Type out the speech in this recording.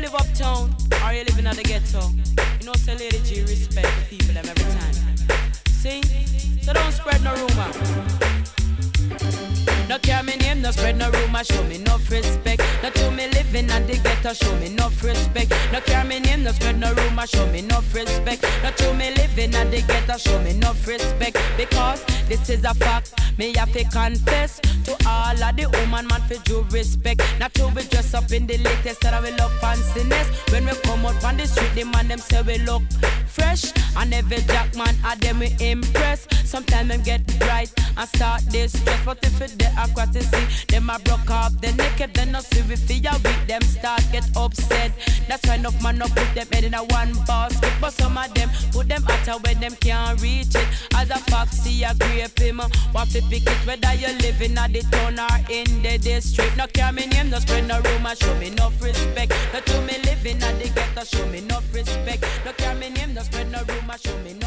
live uptown or you living at the ghetto, you know, say Lady G respect the people them every time. See? So don't spread no rumor. No care me name, no spread no rumor, show me no respect. No to me living at the ghetto, show me no respect. No care me name, no spread no rumor, show me no respect. No to me living at the ghetto, show me no respect. Because this is a fact, me have to confess to all of the woman man for due respect. Not to be dressed up in the latest that we love fanciness. When we come out on the street, the man them say we look fresh. And every jack man at them we impress. Sometimes them get bright and start this stress. But if it they aqua to see, them a broke off the naked, then no see we feel weak, them start get upset. That's why enough man no put them head in a one basket. But some of them put them out where them can't reach it. As a foxy a grape him, want to pick it whether you living at the town or in the district. No care me name, no spread no rumor, show me no respect. No to me living at the ghetto, show me no respect. No care me name, no spread no rumor, show me